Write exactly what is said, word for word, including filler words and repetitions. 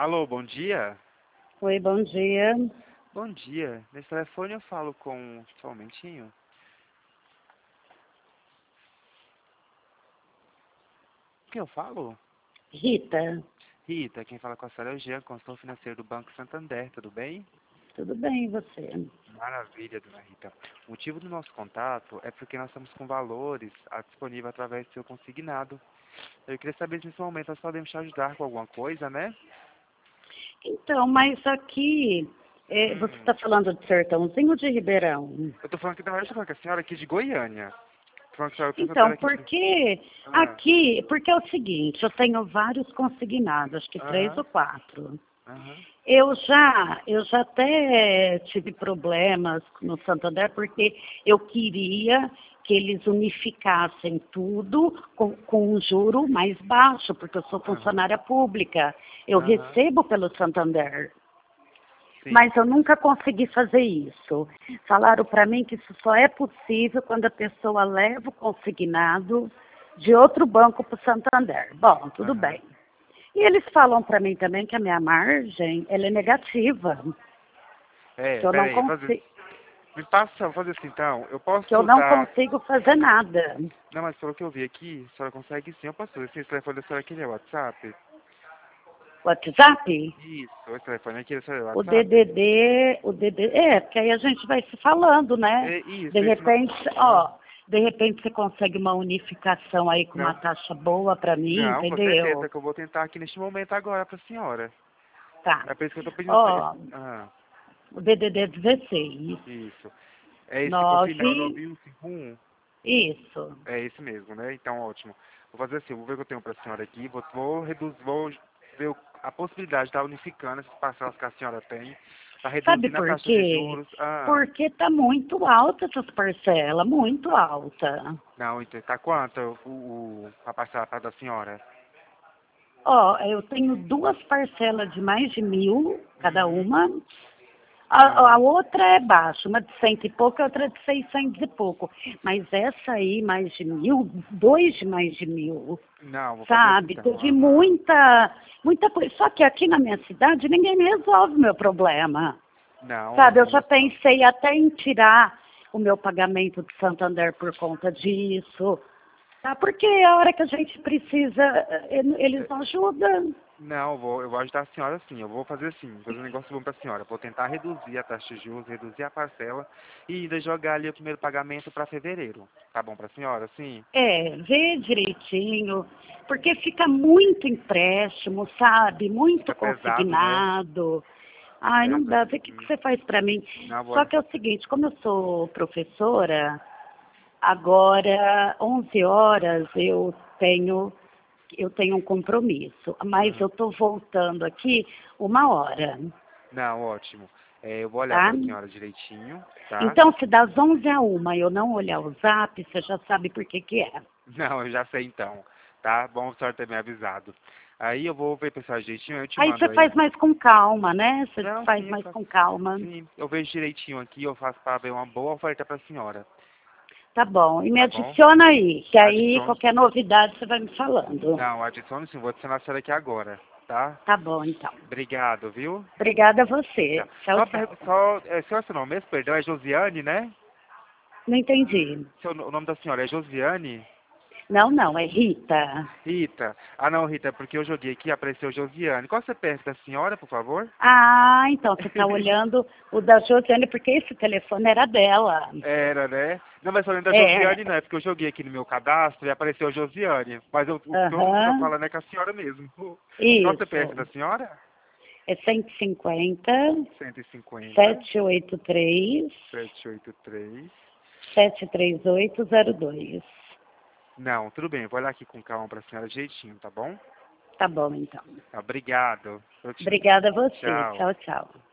Alô, bom dia? Oi, bom dia. Bom dia. Nesse telefone eu falo com... Só um momentinho. Quem eu falo? Rita, Rita, quem fala com a senhora é o Jean, consultor financeiro do Banco Santander, tudo bem? tudo bem e você? Maravilha, dona Rita. O motivo do nosso contato é porque nós estamos com valores ah, disponíveis através do seu consignado. Eu queria saber se nesse momento nós podemos te ajudar com alguma coisa, né? Então, mas aqui, é, você Hum. está falando de Sertãozinho ou de Ribeirão? Eu tô falando que, na verdade, eu tô falando com a senhora aqui de Goiânia. Tô falando que a senhora, eu tô Então, solteira aqui de... porque Ah, aqui, porque é o seguinte, eu tenho vários consignados, acho que três aham, ou quatro. aham, Eu já, eu já até tive problemas no Santander porque eu queria que eles unificassem tudo com, com um juro mais baixo, porque eu sou aham, funcionária pública. Eu aham, recebo pelo Santander, sim. mas eu nunca consegui fazer isso. Falaram para mim que isso só é possível quando a pessoa leva o consignado de outro banco para o Santander. Bom, tudo Aham. bem. E eles falam para mim também que a minha margem, ela é negativa, É, que eu não peraí, fazer, consigo, me passa, vou fazer assim então, eu que eu posso não dar, consigo fazer nada. não, mas pelo que eu vi aqui, a senhora consegue sim, eu posso fazer assim, esse telefone da senhora aqui é WhatsApp? WhatsApp? Isso, esse telefone aqui, a senhora é O WhatsApp? D D D, o D D D, é, porque aí a gente vai se falando, né? É De isso, esse não, repente, ah, ó, de repente você consegue uma unificação aí com uma não, taxa boa para mim, não, com certeza, entendeu? que eu vou tentar aqui neste momento agora pra senhora. Tá. É por isso que eu tô pedindo, esse, Ó, ah, o D D D dezesseis, isso. É esse com o final nove, nove um cinco um? isso. É esse mesmo, né? Então, ótimo. Vou fazer assim, vou ver o que eu tenho pra senhora aqui, vou, vou reduzir, vou ver o- a possibilidade de estar unificando essas parcelas que a senhora tem, tá Sabe reduzindo a por taxa de quê? juros. Ah, Porque tá muito alta essas parcelas, muito alta. não, então, tá quanto o, o, a parcela pra da senhora? Ó, eu tenho duas parcelas de mais de mil, cada Uhum, uma. A, a aham. outra é baixa, uma de cento e pouco e outra de seiscentos e pouco. Mas essa aí, mais de mil, dois de mais de mil, Não, vou fazer assim sabe? então, Teve aham. muita, muita coisa. Só que aqui na minha cidade ninguém me resolve o meu problema. Não, Sabe, eu não, já pensei até em tirar o meu pagamento de Santander por conta disso. Tá? Porque a hora que a gente precisa, eh, eles não ajudam. não, eu vou, eu vou ajudar a senhora sim. Eu vou fazer assim, vou fazer um negócio bom pra senhora. Vou tentar reduzir a taxa de juros, reduzir a parcela e ainda jogar ali o primeiro pagamento para fevereiro. Tá bom pra senhora, sim? É, vê direitinho, porque fica muito empréstimo, sabe? Muito Fica pesado, né? consignado. Ai, não Essa, dá. Vê o que que hum, você faz para mim. não, Só vou, que é o seguinte, como eu sou professora, agora onze horas eu tenho eu tenho um compromisso, mas eu aham. estou voltando aqui uma hora, Não, ótimo. É, eu vou olhar tá? pra senhora direitinho, tá? Então, se das onze a uma eu não olhar o zap, você já sabe por que que é. Não, eu já sei então, tá? Bom a senhora ter me avisado. Aí eu vou ver pessoal direitinho, eu te Aí mando você aí. faz mais com calma, né? Você Não, faz sim, eu mais faço. com calma. Sim, eu vejo direitinho aqui, eu faço para ver uma boa oferta pra senhora, Tá bom. E me tá bom? adiciona aí, que aí Adicione. qualquer novidade você vai me falando. Não, adicione sim, vou adicionar a senhora aqui agora, tá? Tá bom, então. Obrigado, viu? Obrigada a Tchau. você. Tchau, Só, per- tchau. só é, seu seu nome mesmo, perdão, é Josiane, né? Não entendi. Seu, o nome da senhora é Josiane? Não, não, é Rita. Rita. Ah, não, Rita, é porque eu joguei aqui e apareceu Josiane. Qual você perto da senhora, por favor? Ah, então você está olhando o da Josiane, porque esse telefone era dela. Era, né? Não, mas falando da É, Josiane não, é porque eu joguei aqui no meu cadastro e apareceu Josiane. Mas eu, o que todo mundo tá aham, falando é com a senhora mesmo. Qual você perto isso. da senhora? É cento e cinquenta, cento e cinquenta, sete oito três, sete oito três. sete três oito zero dois. Não, tudo bem, eu vou olhar aqui com calma pra senhora jeitinho, tá bom? Tá bom, então. Obrigado. Eu te- Obrigada a você. Tchau. Tchau, tchau.